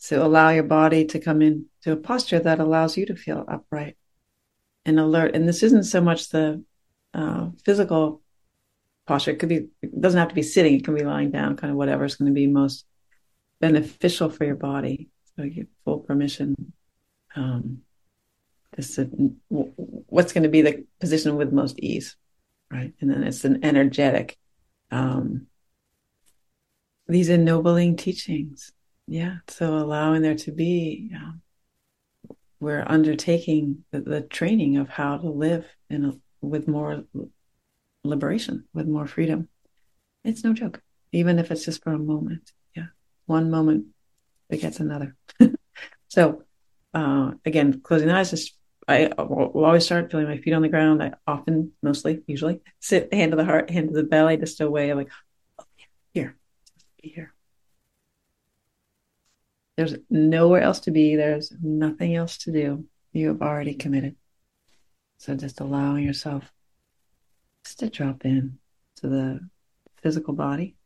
So allow your body to come into a posture that allows you to feel upright and alert. And this isn't so much the physical posture. It could be, it doesn't have to be sitting. It can be lying down, kind of whatever is going to be most beneficial for your body. So you get full permission. Um, just to, what's going to be the position with most ease, right? And then it's an energetic, um, these ennobling teachings. Yeah. So allowing there to be, we're undertaking the training of how to live with more liberation, with more freedom. It's no joke, even if it's just for a moment. Yeah. One moment begets another. So, again, closing the eyes, just I will always start feeling my feet on the ground. I often, mostly, usually sit hand to the heart, hand to the belly, just a way of like, oh, here, just be here. There's nowhere else to be. There's nothing else to do. You have already committed. So just allowing yourself just to drop in to the physical body.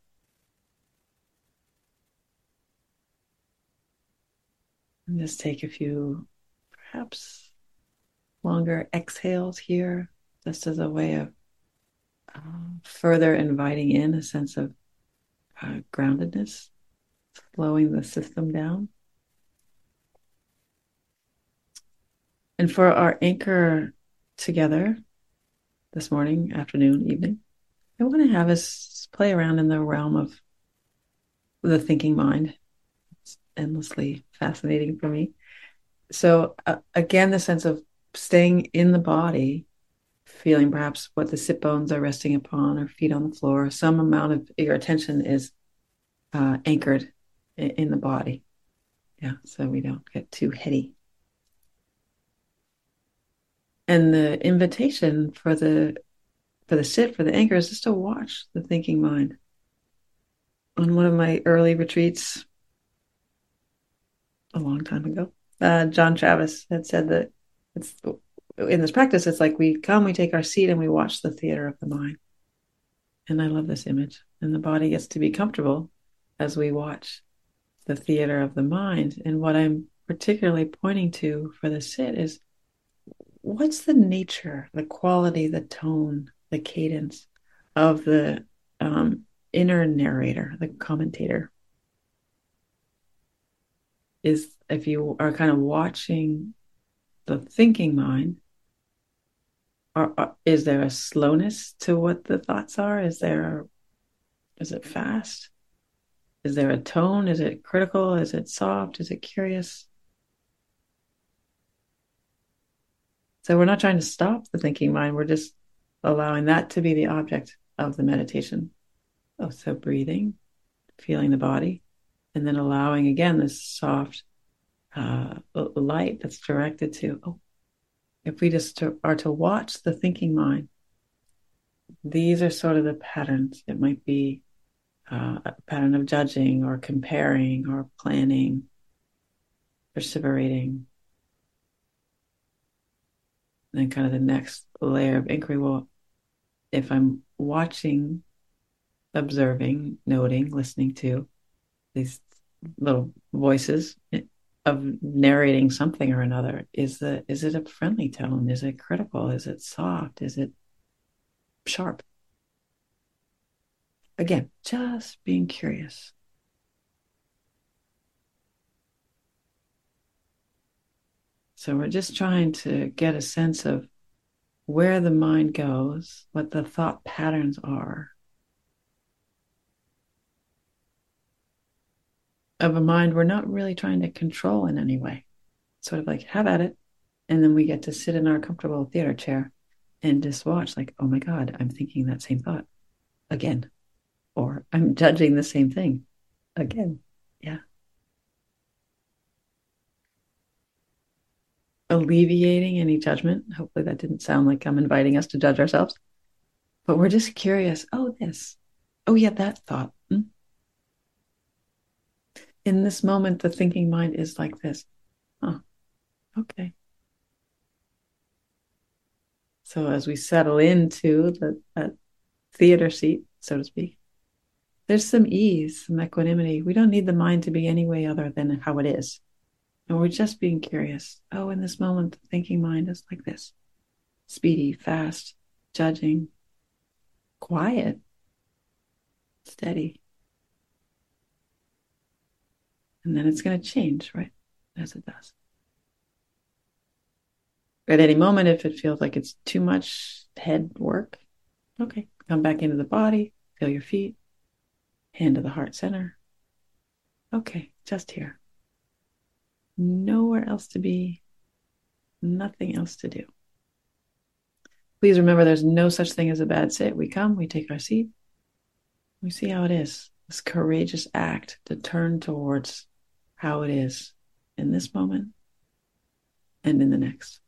And just take a few, perhaps longer exhales here, just as a way of further inviting in a sense of groundedness, slowing the system down. And for our anchor together this morning, afternoon, evening, I want to have us play around in the realm of the thinking mind. It's endlessly fascinating for me. So, again, the sense of staying in the body, feeling perhaps what the sit bones are resting upon or feet on the floor. Some amount of your attention is anchored in the body. Yeah, so we don't get too heady. And the invitation for the sit, for the anchor, is just to watch the thinking mind. On one of my early retreats a long time ago, John Travis had said that it's in this practice, it's like we come, we take our seat, and we watch the theater of the mind. And I love this image. And the body gets to be comfortable as we watch the theater of the mind. And what I'm particularly pointing to for the sit is, what's the nature, the quality, the tone, the cadence of the inner narrator, the commentator? Is, if you are kind of watching the thinking mind, is there a slowness to what the thoughts are? Is it fast? Is there a tone? Is it critical? Is it soft? Is it curious? So we're not trying to stop the thinking mind. We're just allowing that to be the object of the meditation. Oh, so breathing, feeling the body, and then allowing again this soft light that's directed to, oh, if we just are to watch the thinking mind, these are sort of the patterns. It might be a pattern of judging or comparing or planning, perseverating. And then kind of the next layer of inquiry, well, if I'm watching, observing, noting, listening to these little voices of narrating something or another, is it a friendly tone? Is it critical? Is it soft? Is it sharp? Again, just being curious. So we're just trying to get a sense of where the mind goes, what the thought patterns are of a mind we're not really trying to control in any way. Sort of like, have at it. And then we get to sit in our comfortable theater chair and just watch, like, oh my God, I'm thinking that same thought again. Or I'm judging the same thing again. Yeah. Alleviating any judgment. Hopefully that didn't sound like I'm inviting us to judge ourselves, but we're just curious. Oh, this. Oh, yeah, that thought. In this moment, the thinking mind is like this. Oh, okay. So as we settle into the theater seat, so to speak, There's some ease, some equanimity. We don't need the mind to be any way other than how it is. And we're just being curious. Oh, in this moment, the thinking mind is like this: speedy, fast, judging, quiet, steady. And then it's going to change, right? As it does. At any moment, if it feels like it's too much head work, okay, come back into the body, feel your feet, hand to the heart center. Okay, just here. Nowhere else to be, nothing else to do. Please remember there's no such thing as a bad sit. We come, we take our seat, we see how it is. This courageous act to turn towards how it is in this moment and in the next.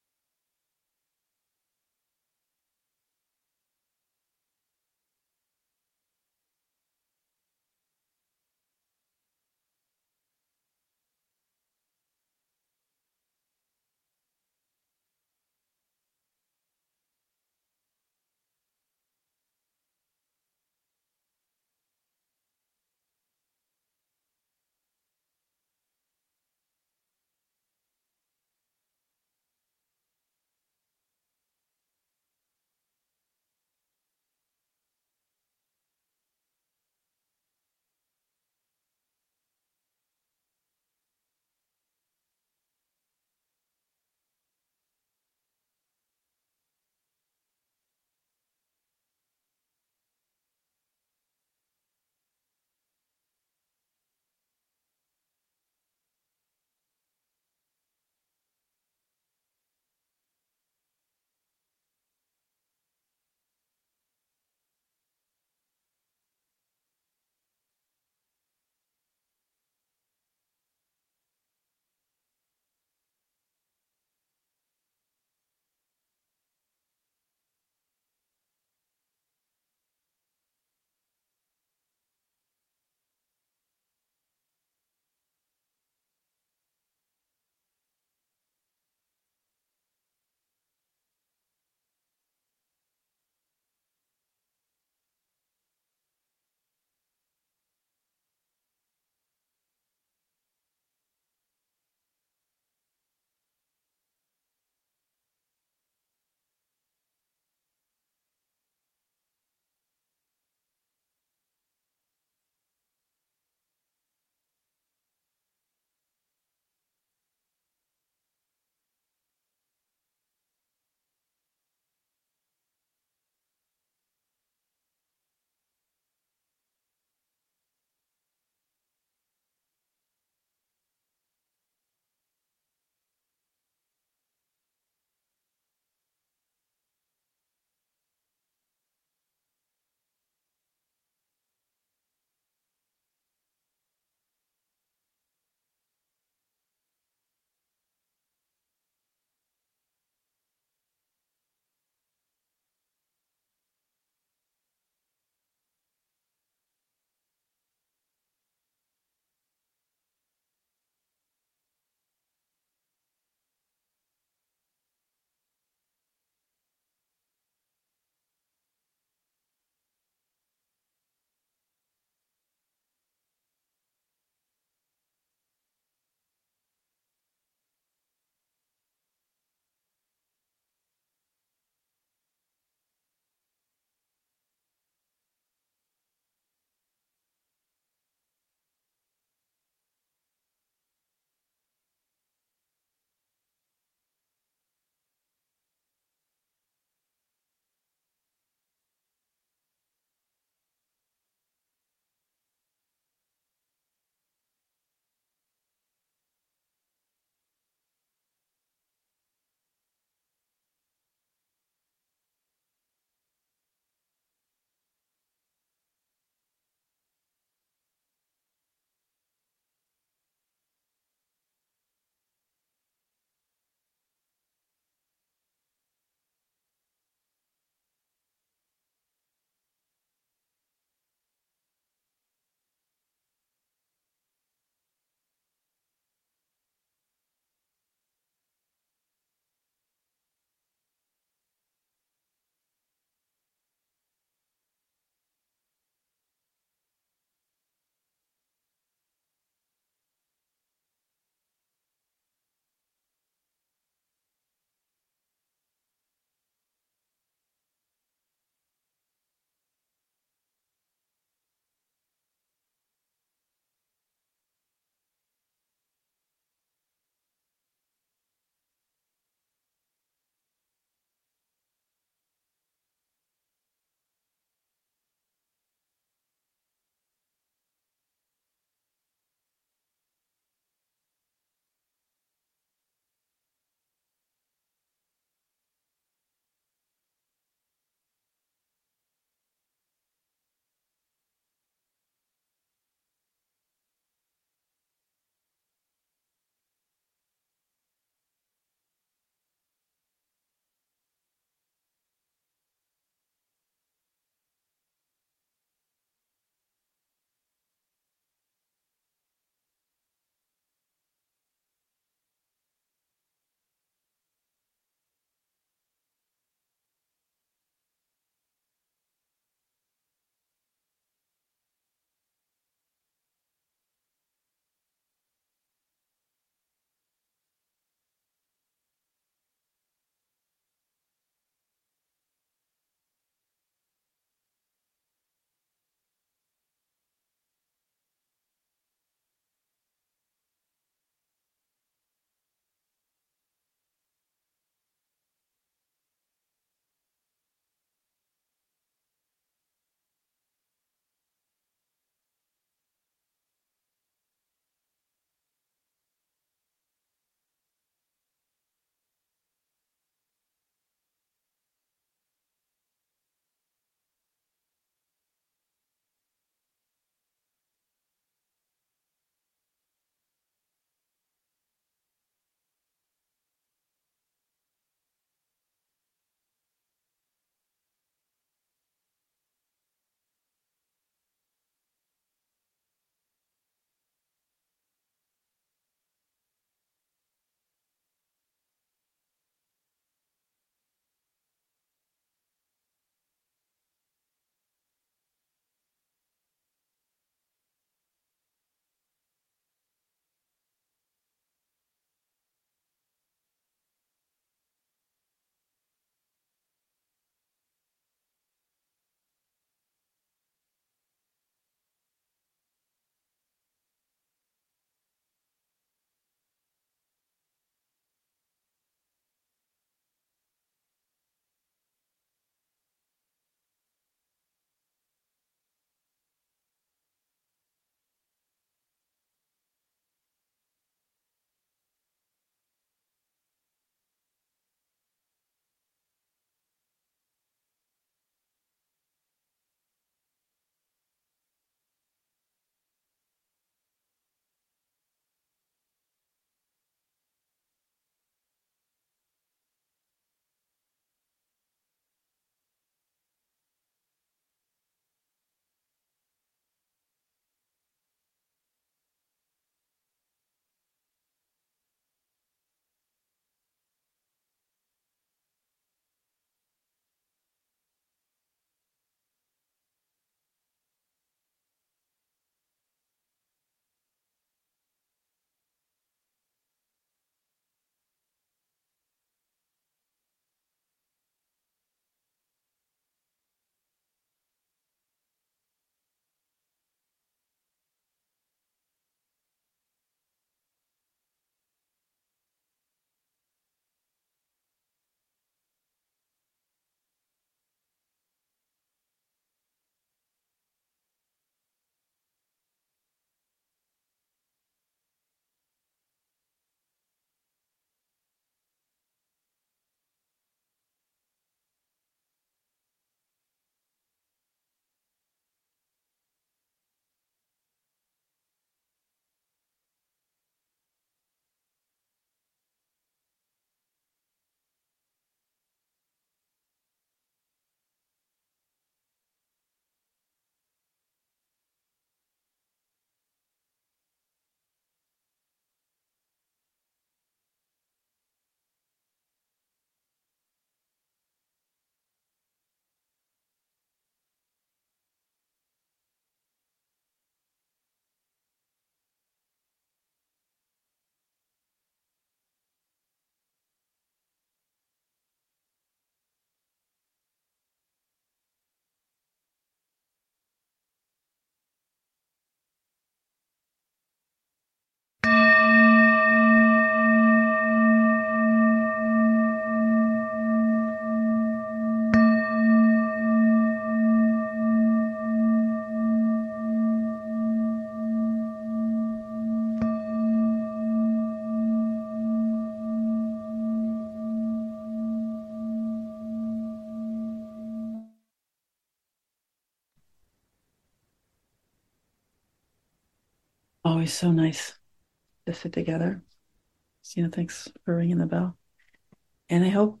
always so nice to sit together. Thanks for ringing the bell. And I hope,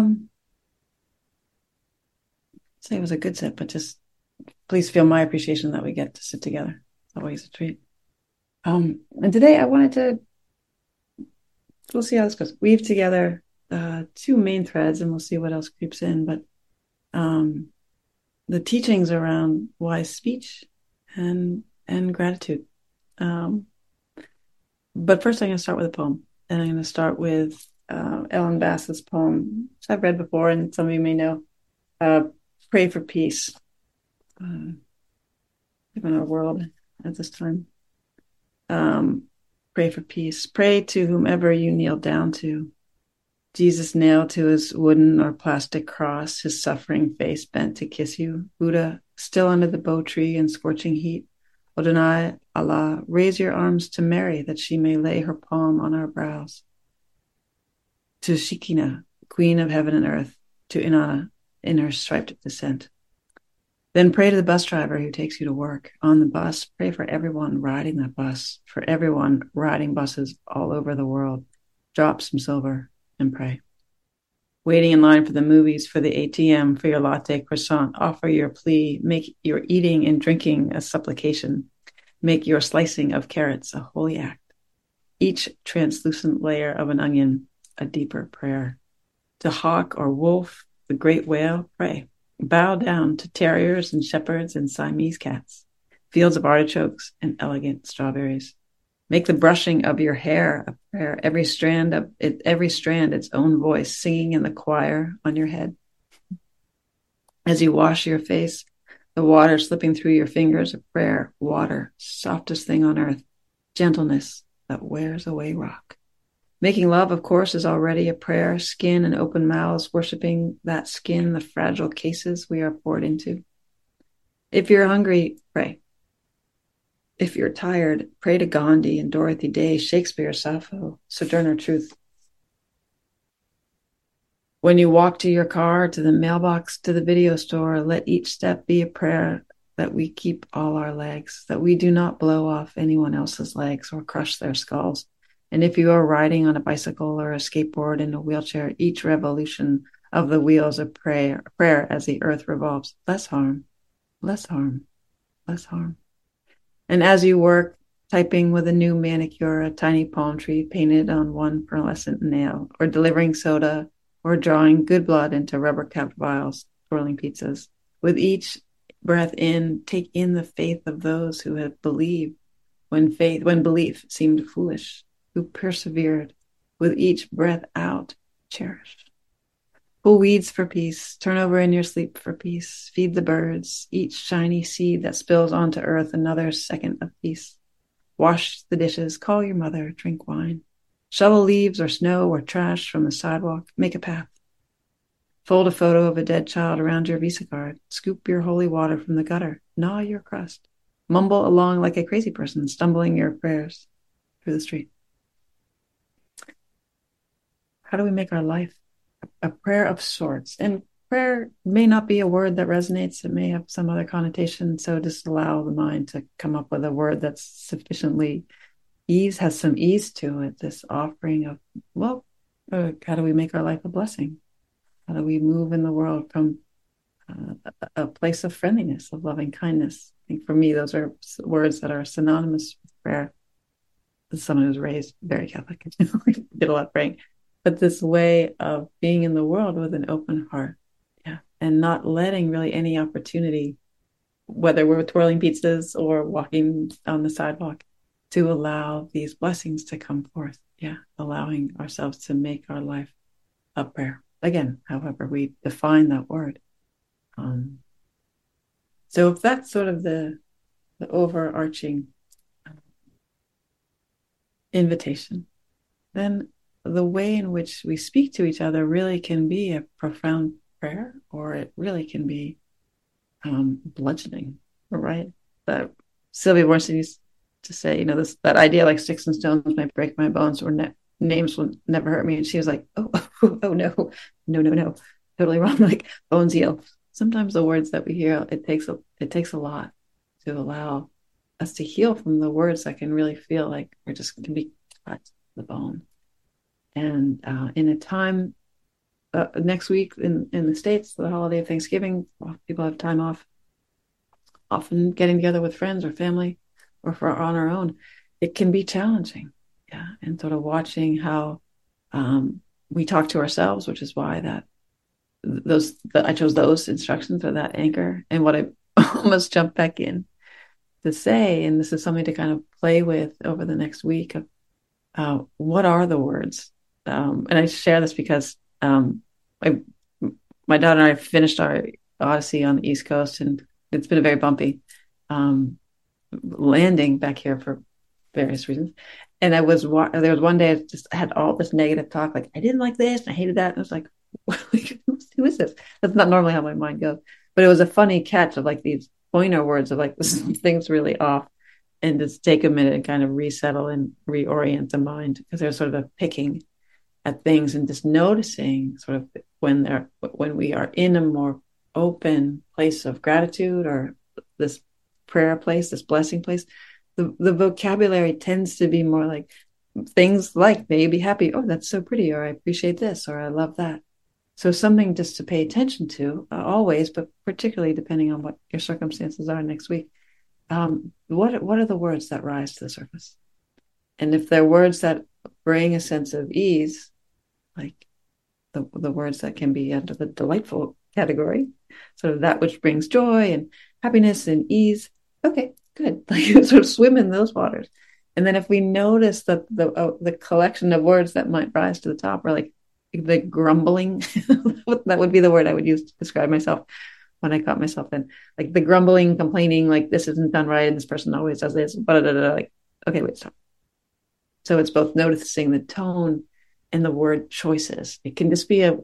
say it was a good sit, but just please feel my appreciation that we get to sit together. It's always a treat. And today I wanted to, we'll see how this goes, weave together two main threads, and we'll see what else creeps in. But the teachings around wise speech and gratitude. But first, I'm going to start with a poem, and I'm going to start with Ellen Bass's poem, which I've read before, and some of you may know. Pray for peace. Given our world at this time. Pray for peace. Pray to whomever you kneel down to. Jesus nailed to his wooden or plastic cross, his suffering face bent to kiss you. Buddha still under the bo tree in scorching heat. Adonai, Allah, raise your arms to Mary that she may lay her palm on our brows. To Shekinah, queen of heaven and earth, to Inanna in her striped descent. Then pray to the bus driver who takes you to work. On the bus, pray for everyone riding that bus, for everyone riding buses all over the world. Drop some silver and pray. Waiting in line for the movies, for the ATM, for your latte croissant, offer your plea, make your eating and drinking a supplication, make your slicing of carrots a holy act. Each translucent layer of an onion, a deeper prayer. To hawk or wolf, the great whale, pray. Bow down to terriers and shepherds and Siamese cats, fields of artichokes and elegant strawberries. Make the brushing of your hair a prayer, every strand its own voice, singing in the choir on your head. As you wash your face, the water slipping through your fingers, a prayer, water, softest thing on earth, gentleness that wears away rock. Making love, of course, is already a prayer, skin and open mouths, worshiping that skin, the fragile cases we are poured into. If you're hungry, pray. If you're tired, pray to Gandhi and Dorothy Day, Shakespeare, Sappho, Sojourner Truth. When you walk to your car, to the mailbox, to the video store, let each step be a prayer that we keep all our legs, that we do not blow off anyone else's legs or crush their skulls. And if you are riding on a bicycle or a skateboard in a wheelchair, each revolution of the wheels a prayer as the earth revolves. Less harm, less harm, less harm. And as you work, typing with a new manicure, a tiny palm tree painted on one pearlescent nail, or delivering soda, or drawing good blood into rubber-capped vials, twirling pizzas. With each breath in, take in the faith of those who have believed when belief seemed foolish, who persevered. With each breath out, cherished. Pull weeds for peace, turn over in your sleep for peace, feed the birds, each shiny seed that spills onto earth another second of peace. Wash the dishes, call your mother, drink wine. Shovel leaves or snow or trash from the sidewalk, make a path. Fold a photo of a dead child around your Visa card, scoop your holy water from the gutter, gnaw your crust. Mumble along like a crazy person, stumbling your prayers through the street. How do we make our life a prayer of sorts? And prayer may not be a word that resonates. It may have some other connotation. So just allow the mind to come up with a word that's sufficiently has some ease to it. This offering of, how do we make our life a blessing? How do we move in the world from a place of friendliness, of loving kindness? I think for me, those are words that are synonymous with prayer. As someone who was raised very Catholic, did a lot of praying. But this way of being in the world with an open heart, and not letting really any opportunity, whether we're twirling pizzas or walking on the sidewalk, to allow these blessings to come forth. Allowing ourselves to make our life a prayer. Again, however we define that word. So if that's sort of the overarching invitation, then the way in which we speak to each other really can be a profound prayer, or it really can be bludgeoning, right? That Sylvia Boorstein used to say, that idea like sticks and stones might break my bones, or names will never hurt me. And she was like, oh no, totally wrong. Like bones heal. Sometimes the words that we hear, it takes a lot to allow us to heal from the words that can really feel like we're just can be cut to the bone. And in a time next week in the States, the holiday of Thanksgiving, people have time off, often getting together with friends or family or for on our own, it can be challenging. Yeah. And sort of watching how we talk to ourselves, which is why I chose those instructions or that anchor. And what I almost jumped back in to say, and this is something to kind of play with over the next week of what are the words? And I share this because my daughter and I finished our Odyssey on the East Coast, and it's been a very bumpy landing back here for various reasons. And there was one day I just had all this negative talk, like I didn't like this, and I hated that, and I was like, who is this? That's not normally how my mind goes. But it was a funny catch of like these pointer words of like this thing's really off, and just take a minute and kind of resettle and reorient the mind, because there's sort of a picking at things and just noticing sort of when we are in a more open place of gratitude or this prayer place, this blessing place, the vocabulary tends to be more like things like maybe happy, oh, that's so pretty, or I appreciate this, or I love that. So something just to pay attention to always, but particularly depending on what your circumstances are next week. What are the words that rise to the surface? And if they're words that bring a sense of ease, like the words that can be under the delightful category, sort of that which brings joy and happiness and ease, okay, good. Like sort of swim in those waters. And then if we notice that the collection of words that might rise to the top are like the grumbling, that would be the word I would use to describe myself when I caught myself in, like the grumbling, complaining, like this isn't done right, and this person always does this, like, okay, wait, stop. So it's both noticing the tone and the word choices. It can just be an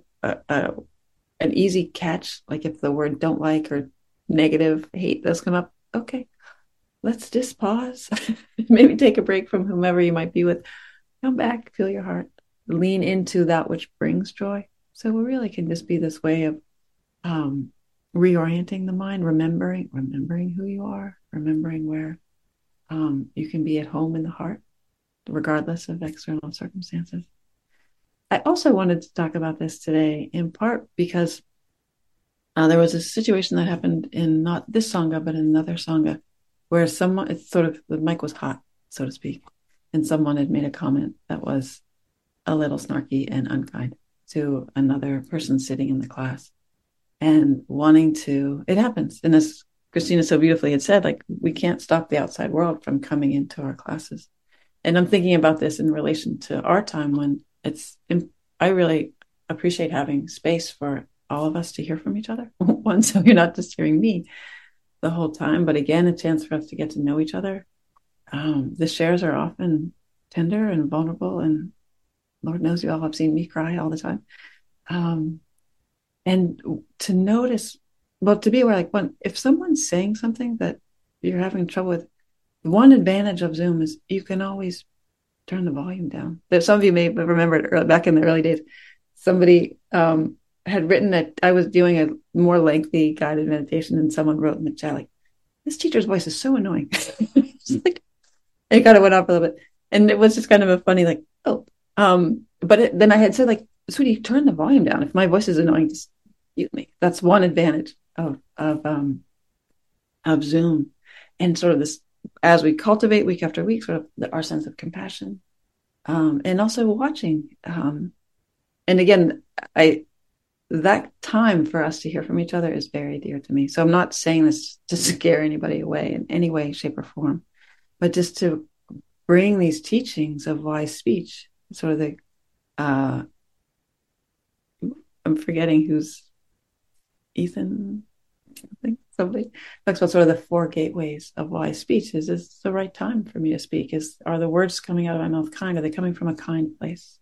easy catch, like if the word don't like or negative, hate does come up, okay, let's just pause, maybe take a break from whomever you might be with, come back, feel your heart, lean into that which brings joy. So it really can just be this way of reorienting the mind, remembering who you are, remembering where you can be at home in the heart, regardless of external circumstances. I also wanted to talk about this today, in part because there was a situation that happened in not this Sangha, but in another Sangha, where it's sort of, the mic was hot, so to speak, and someone had made a comment that was a little snarky and unkind to another person sitting in the class. And it happens. And as Christina so beautifully had said, like, we can't stop the outside world from coming into our classes. And I'm thinking about this in relation to our time when I really appreciate having space for all of us to hear from each other. One, so you're not just hearing me the whole time, but again, a chance for us to get to know each other. The shares are often tender and vulnerable, and Lord knows you all have seen me cry all the time. And to notice, well, to be aware, like, if someone's saying something that you're having trouble with, one advantage of Zoom is you can always turn the volume down. Some of you may remember it back in the early days. Somebody had written that I was doing a more lengthy guided meditation, and someone wrote in the chat, like, this teacher's voice is so annoying. Like, it kind of went off a little bit. And it was just kind of a funny, like, oh. But then I had said, like, sweetie, turn the volume down. If my voice is annoying, just mute me. That's one advantage of Zoom. And sort of this, as we cultivate week after week, sort of our sense of compassion, and also watching. And again, that time for us to hear from each other is very dear to me. So I'm not saying this to scare anybody away in any way, shape, or form, but just to bring these teachings of wise speech, sort of the, I'm forgetting who's, Ethan, I think somebody talks about sort of the four gateways of wise speech. Is this the right time for me to speak? Are the words coming out of my mouth kind? Are they coming from a kind place?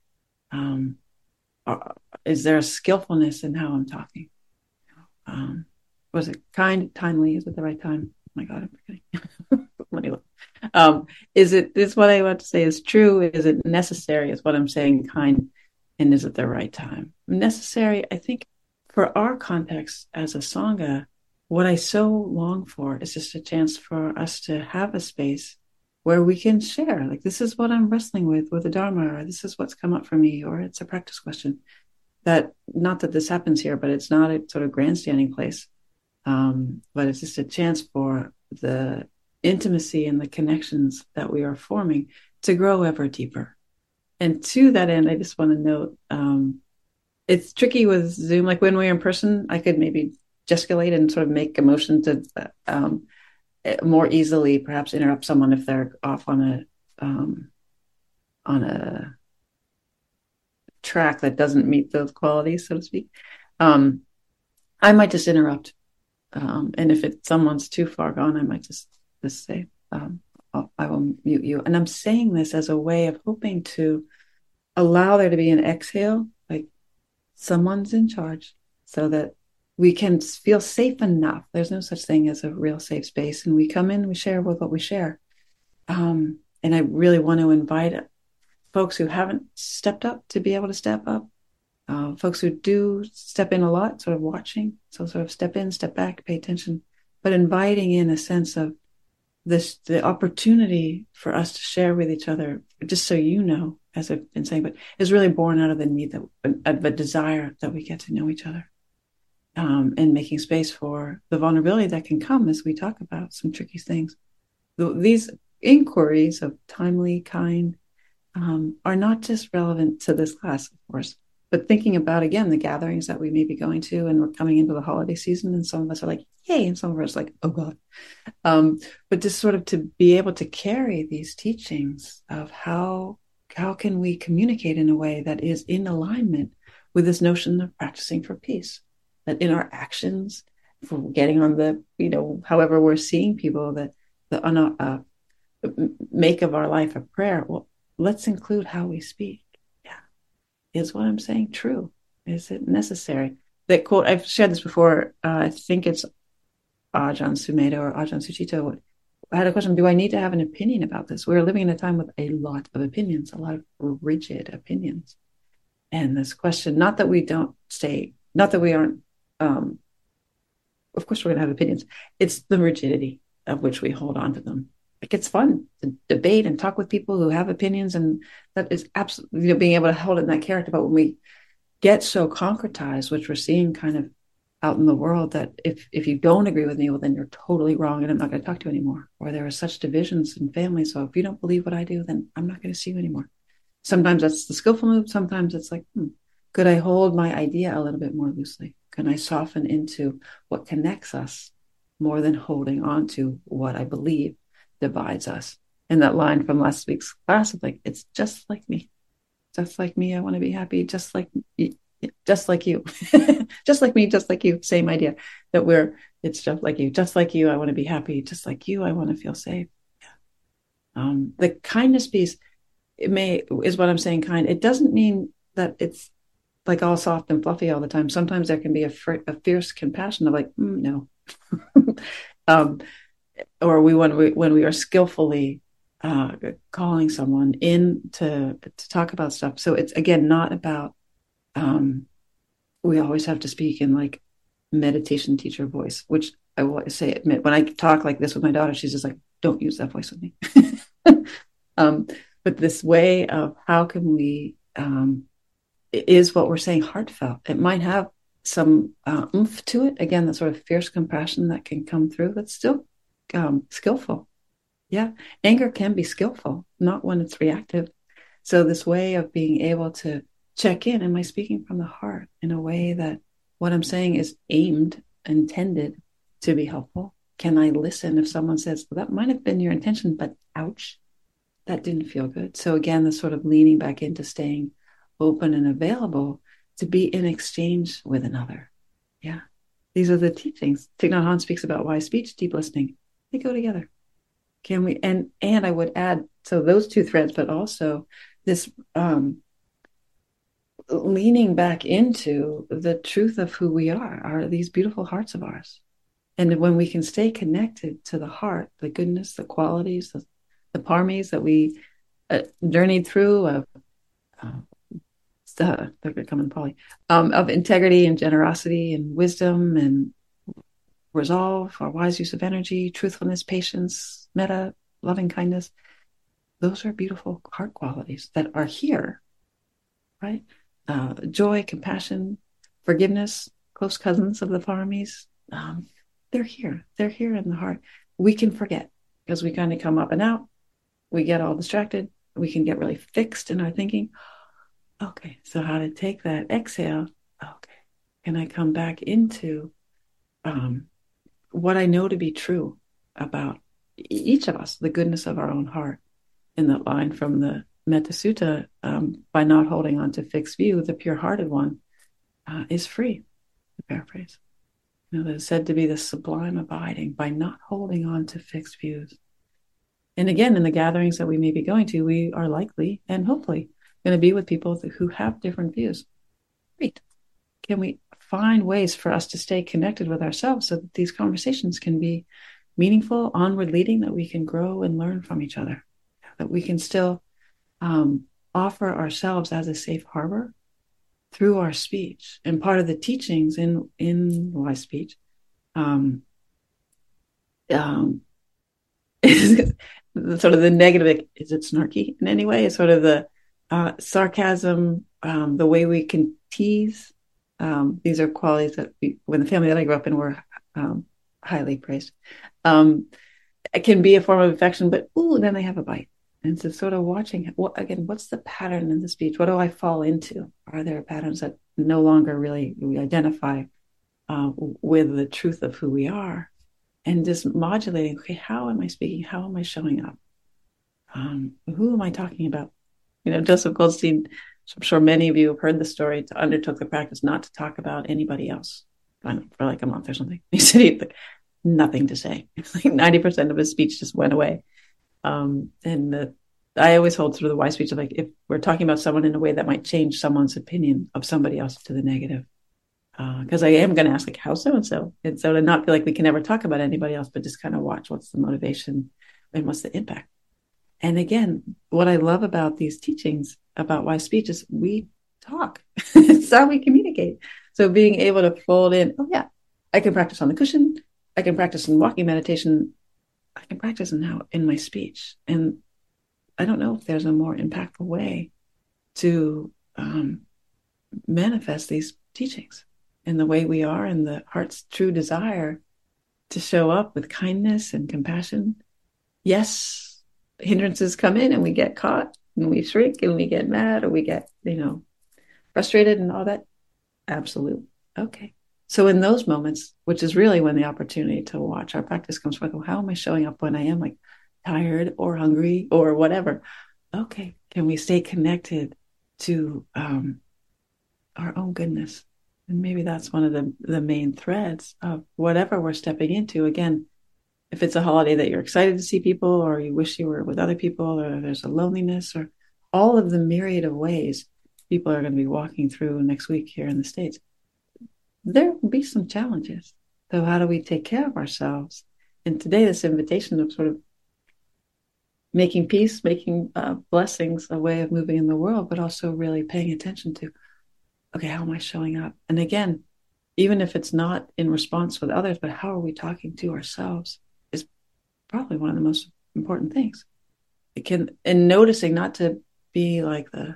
Is there a skillfulness in how I'm talking? Was it kind, timely? Is it the right time? Oh my God, I'm forgetting. Let me look. Is what I want to say is true? Is it necessary? Is what I'm saying kind? And is it the right time? Necessary, I think, for our context as a Sangha, what I so long for is just a chance for us to have a space where we can share, like, this is what I'm wrestling with the Dharma, or this is what's come up for me, or it's a practice question. That, not that this happens here, but it's not a sort of grandstanding place. But it's just a chance for the intimacy and the connections that we are forming to grow ever deeper. And to that end, I just want to note, it's tricky with Zoom. Like when we're in person, I could maybe gesticulate and sort of make a motion to more easily perhaps interrupt someone if they're off on a track that doesn't meet those qualities, so to speak. I might just interrupt. And if someone's too far gone, I might just say, I will mute you. And I'm saying this as a way of hoping to allow there to be an exhale, like someone's in charge, so that we can feel safe enough. There's no such thing as a real safe space. And we come in, we share with what we share. And I really want to invite folks who haven't stepped up to be able to step up. Folks who do step in a lot, sort of watching. So sort of step in, step back, pay attention, but inviting in a sense of the opportunity for us to share with each other, just so you know, as I've been saying, but is really born out of the need of a desire that we get to know each other. And making space for the vulnerability that can come as we talk about some tricky things. These inquiries of timely, kind, are not just relevant to this class, of course, but thinking about, again, the gatherings that we may be going to, and we're coming into the holiday season, and some of us are like, yay, and some of us are like, oh God. But just sort of to be able to carry these teachings of how can we communicate in a way that is in alignment with this notion of practicing for peace, that in our actions, for getting on the, however we're seeing people, that the make of our life a prayer. Well, let's include how we speak. Yeah. Is what I'm saying true? Is it necessary? That quote, I've shared this before. I think it's Ajahn Sumedho or Ajahn Sucitto. I had a question. Do I need to have an opinion about this? We're living in a time with a lot of opinions, a lot of rigid opinions. And this question, not that we aren't, of course we're going to have opinions. It's the rigidity of which we hold on to them. Like, it's fun to debate and talk with people who have opinions, and that is absolutely, being able to hold it in that character. But when we get so concretized, which we're seeing kind of out in the world, that if you don't agree with me, well, then you're totally wrong, and I'm not going to talk to you anymore. Or there are such divisions in families. So if you don't believe what I do, then I'm not going to see you anymore. Sometimes that's the skillful move. Sometimes it's like, could I hold my idea a little bit more loosely? Can I soften into what connects us more than holding on to what I believe divides us? And that line from last week's class of like, it's just like me. Just like me, I want to be happy. Just like you. Just like you. Just like me, just like you. Same idea. It's just like you. Just like you, I want to be happy. Just like you, I want to feel safe. Yeah. The kindness piece, is what I'm saying, kind. It doesn't mean that it's like all soft and fluffy all the time. Sometimes there can be a fierce compassion of like, no. Or when we are skillfully calling someone in to talk about stuff. So it's, again, not about, we always have to speak in like meditation teacher voice, which I will admit, when I talk like this with my daughter, she's just like, don't use that voice with me. But this way of how can we, is what we're saying heartfelt. It might have some oomph to it. Again, that sort of fierce compassion that can come through, that's still skillful. Yeah. Anger can be skillful, not when it's reactive. So this way of being able to check in, am I speaking from the heart in a way that what I'm saying is intended to be helpful? Can I listen if someone says, well, that might have been your intention, but ouch, that didn't feel good. So again, the sort of leaning back into staying open and available to be in exchange with another. Yeah. These are the teachings. Thich Nhat Hanh speaks about wise speech, deep listening. They go together. Can we, and I would add, so those two threads, but also this leaning back into the truth of who we are these beautiful hearts of ours. And when we can stay connected to the heart, the goodness, the qualities, the paramis that we journeyed through of they're going to come in Pali, of integrity and generosity and wisdom and resolve, our wise use of energy, truthfulness, patience, metta, loving kindness. Those are beautiful heart qualities that are here, right? Joy, compassion, forgiveness, close cousins of the paramis. They're here. They're here in the heart. We can forget because we kind of come up and out. We get all distracted. We can get really fixed in our thinking. Okay, so how to take that exhale? Okay, can I come back into what I know to be true about each of us, the goodness of our own heart? In that line from the Metta Sutta, by not holding on to fixed view, the pure-hearted one is free, to paraphrase. That is said to be the sublime abiding by not holding on to fixed views. And again, in the gatherings that we may be going to, we are likely and hopefully going to be with people who have different views. Great. Can we find ways for us to stay connected with ourselves so that these conversations can be meaningful, onward leading, that we can grow and learn from each other, that we can still offer ourselves as a safe harbor through our speech. And part of the teachings in wise speech is sort of the negative. Is it snarky in any way? Is sort of the sarcasm, the way we can tease. These are qualities that when the family that I grew up in were highly praised. It can be a form of affection, but then they have a bite. And so sort of watching, what's the pattern in the speech? What do I fall into? Are there patterns that no longer really we identify with the truth of who we are? And just modulating, okay, how am I speaking? How am I showing up? Who am I talking about? Joseph Goldstein, I'm sure many of you have heard the story, undertook the practice not to talk about anybody else for like a month or something. He said he had nothing to say. Like 90% of his speech just went away. I always hold through the wise speech of, like, if we're talking about someone in a way that might change someone's opinion of somebody else to the negative, because I am going to ask, like, how so-and-so? And so to not feel like we can never talk about anybody else, but just kind of watch what's the motivation and what's the impact. And again, what I love about these teachings about wise speech is we talk. It's how we communicate. So being able to fold in, I can practice on the cushion. I can practice in walking meditation. I can practice in my speech. And I don't know if there's a more impactful way to manifest these teachings in the way we are, and the heart's true desire to show up with kindness and compassion. Yes, hindrances come in and we get caught and we shrink and we get mad or we get, frustrated and all that. Absolutely. Okay. So in those moments, which is really when the opportunity to watch our practice comes forth, well, how am I showing up when I am like tired or hungry or whatever? Okay. Can we stay connected to our own goodness? And maybe that's one of the main threads of whatever we're stepping into. Again, if it's a holiday that you're excited to see people, or you wish you were with other people, or there's a loneliness, or all of the myriad of ways people are going to be walking through next week here in the States, there will be some challenges. So how do we take care of ourselves? And today, this invitation of sort of making peace, making blessings a way of moving in the world, but also really paying attention to, okay, how am I showing up? And again, even if it's not in response with others, but how are we talking to ourselves is probably one of the most important things. And noticing not to be like the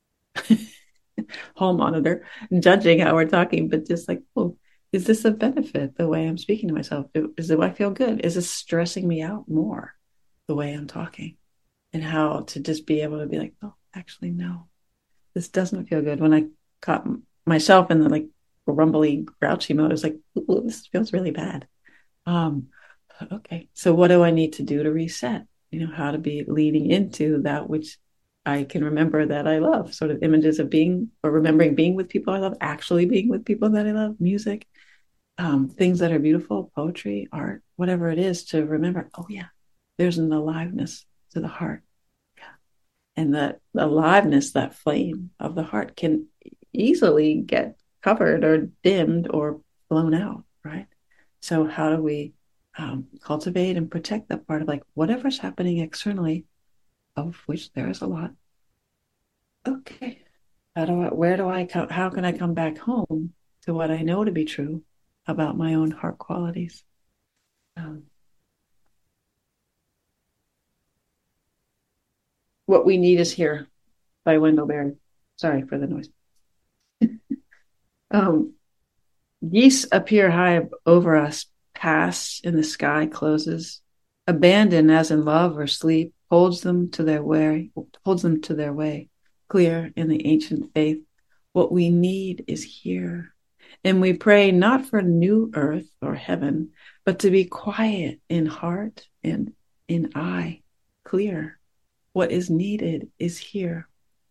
hall monitor, judging how we're talking, but just like, is this a benefit the way I'm speaking to myself? Do I feel good? Is this stressing me out more the way I'm talking? And how to just be able to be like, actually, no, this doesn't feel good. When I caught myself in the like rumbly, grouchy mode, I was like, this feels really bad. Okay, so what do I need to do to reset? How to be leaning into that which I can remember that I love, sort of images of being, or remembering being with people I love, actually being with people that I love, music, things that are beautiful, poetry, art, whatever it is, to remember, there's an aliveness to the heart. Yeah. And that aliveness, that flame of the heart can easily get covered or dimmed or blown out, right? So how do we cultivate and protect that part of, like, whatever's happening externally, of which there is a lot. Okay, how can I come back home to what I know to be true about my own heart qualities? Um, what we need is here by Wendell Berry. Sorry for the noise. Um, Geese appear high over us, pass in the sky closes. Abandon as in love or sleep holds them to their way. Clear in the ancient faith, what we need is here. And we pray not for new earth or heaven, but to be quiet in heart and in eye, clear. What is needed is here.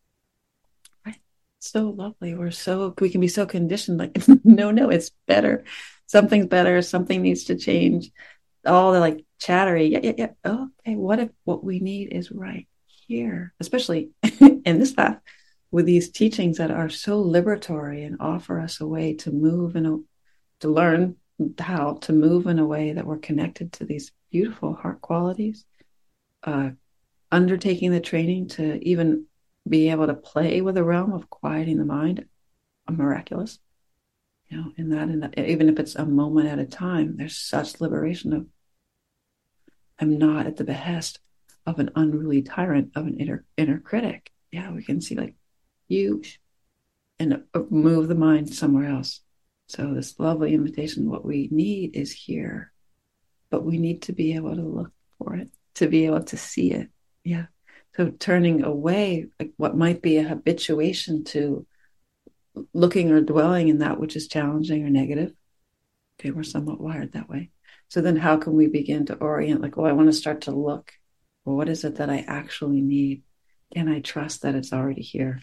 So lovely. We can be so conditioned, like, no, it's better. Something's better. Something needs to change. All the like chattery. Yeah. Okay. What if what we need is right here, especially in this path with these teachings that are so liberatory and offer us a way to move to learn how to move in a way that we're connected to these beautiful heart qualities, undertaking the training to even be able to play with the realm of quieting the mind, miraculous. In that, even if it's a moment at a time, there's such liberation of I'm not at the behest of an unruly tyrant, of an inner critic. Yeah, we can see like you and move the mind somewhere else. So this lovely invitation, what we need is here, but we need to be able to look for it, to be able to see it. Yeah. So turning away, like what might be a habituation to looking or dwelling in that which is challenging or negative. Okay, we're somewhat wired that way. So then how can we begin to orient, like, I want to start to look, well, what is it that I actually need? Can I trust that it's already here?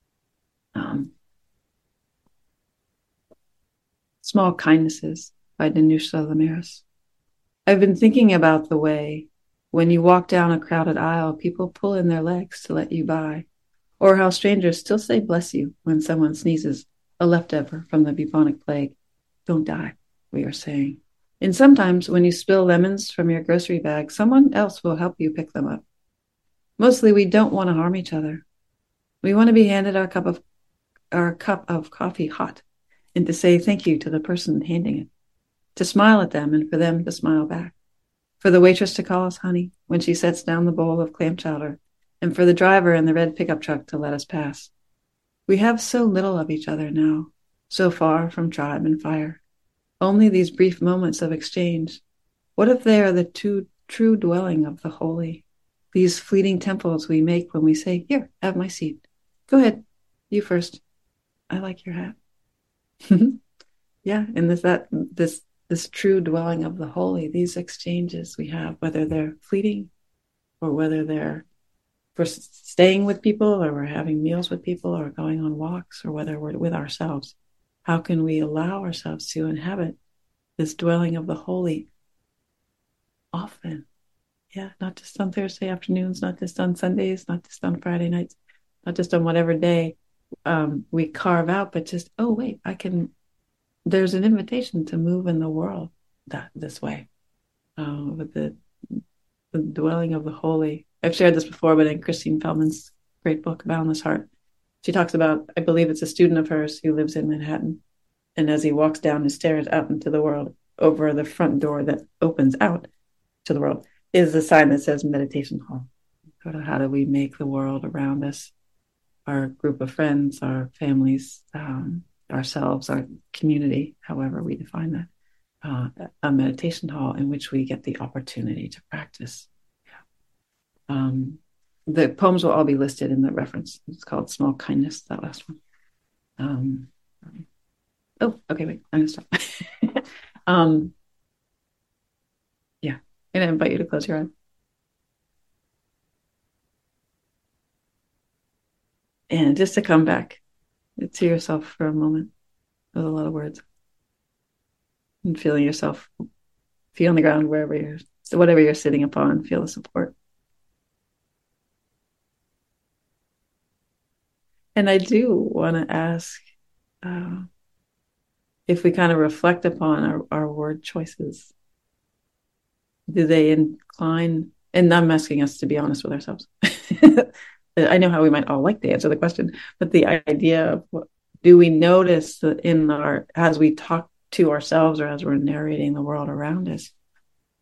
Small Kindnesses by Danusha Lamaris. I've been thinking about the way when you walk down a crowded aisle, people pull in their legs to let you by, or how strangers still say bless you when someone sneezes, a leftover from the bubonic plague. Don't die, we are saying. And sometimes when you spill lemons from your grocery bag, someone else will help you pick them up. Mostly we don't want to harm each other. We want to be handed our cup of coffee hot and to say thank you to the person handing it, to smile at them and for them to smile back, for the waitress to call us honey when she sets down the bowl of clam chowder, and for the driver in the red pickup truck to let us pass. We have so little of each other now, so far from tribe and fire. Only these brief moments of exchange. What if they are the true dwelling of the holy? These fleeting temples we make when we say, here, have my seat. Go ahead, you first. I like your hat. Yeah, and this true dwelling of the holy, these exchanges we have, whether they're fleeting or whether we're staying with people or we're having meals with people or going on walks or whether we're with ourselves. How can we allow ourselves to inhabit this dwelling of the holy often? Yeah, not just on Thursday afternoons, not just on Sundays, not just on Friday nights, not just on whatever day we carve out, but just, oh, wait, there's an invitation to move in the world this way, with the dwelling of the holy. I've shared this before, but in Christine Feldman's great book, Boundless Heart, she talks about, I believe it's a student of hers who lives in Manhattan. And as he walks down the stairs out into the world, over the front door that opens out to the world is a sign that says meditation hall. Sort of how do we make the world around us, our group of friends, our families, ourselves, our community, however we define that, a meditation hall in which we get the opportunity to practice. The poems will all be listed in the reference. It's called Small Kindness, that last one. Oh, okay, wait, I'm gonna stop. Yeah, I'm gonna invite you to close your eyes. And just to come back to yourself for a moment with a lot of words. And feeling yourself, feel on the ground whatever you're sitting upon, feel the support. And I do want to ask if we kind of reflect upon our word choices, do they incline, and I'm asking us to be honest with ourselves. I know how we might all like to answer the question, but the idea of do we notice that as we talk to ourselves or as we're narrating the world around us,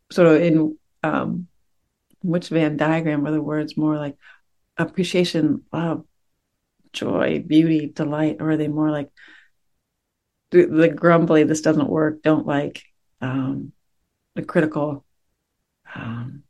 sort of in which Venn diagram are the words more like appreciation, love, joy, beauty, delight, or are they more like the grumbly, this doesn't work, don't like, the critical, um,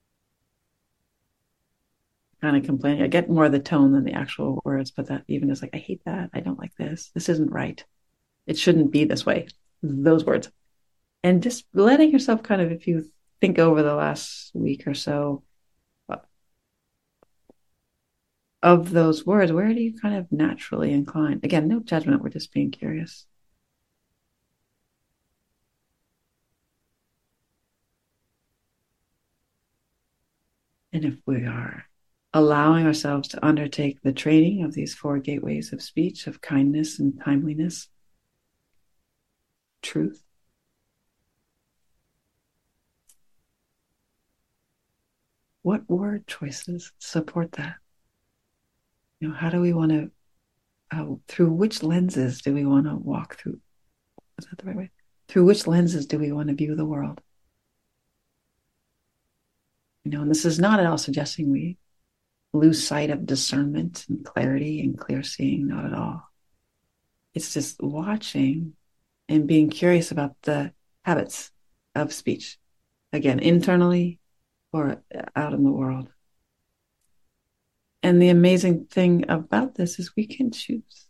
kind of complaining? I get more of the tone than the actual words, but that even is like, I hate that. I don't like this. This isn't right. It shouldn't be this way. Those words. And just letting yourself kind of, if you think over the last week or so, of those words, where do you kind of naturally incline? Again, no judgment. We're just being curious. And if we are allowing ourselves to undertake the training of these four gateways of speech, of kindness and timeliness, truth, what word choices support that? How do we want to, through which lenses do we want to walk through? Is that the right way? Through which lenses do we want to view the world? And this is not at all suggesting we lose sight of discernment and clarity and clear seeing, not at all. It's just watching and being curious about the habits of speech, again, internally or out in the world. And the amazing thing about this is we can choose.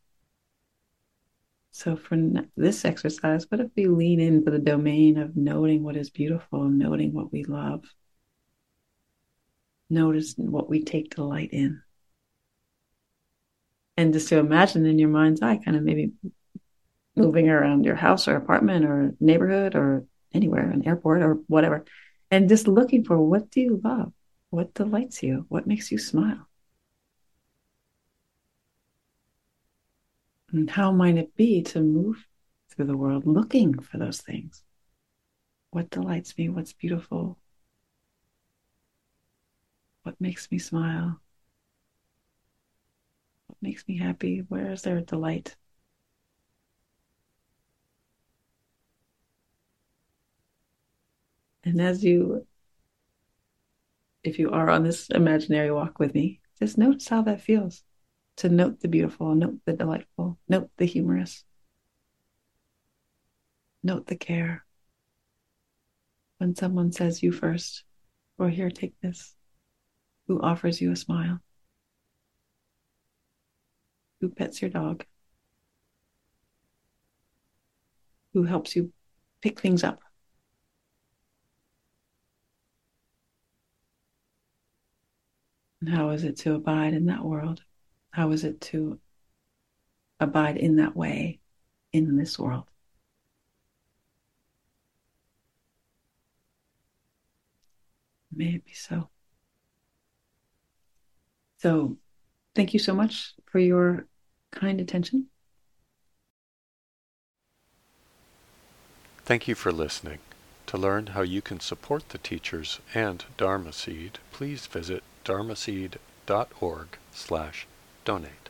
So for this exercise, what if we lean into the domain of noting what is beautiful, noting what we love, notice what we take delight in. And just to imagine in your mind's eye, kind of maybe moving around your house or apartment or neighborhood or anywhere, an airport or whatever, and just looking for, what do you love? What delights you? What makes you smile? And how might it be to move through the world looking for those things? What delights me? What's beautiful? What makes me smile? What makes me happy? Where is there a delight? And if you are on this imaginary walk with me, just notice how that feels. To note the beautiful, note the delightful, note the humorous, note the care. When someone says, you first, or here, take this, who offers you a smile, who pets your dog, who helps you pick things up. And how is it to abide in that world? How is it to abide in that way in this world? May it be so. So thank you so much for your kind attention. Thank you for listening. To learn how you can support the teachers and Dharma Seed, please visit dharmaseed.org/donate.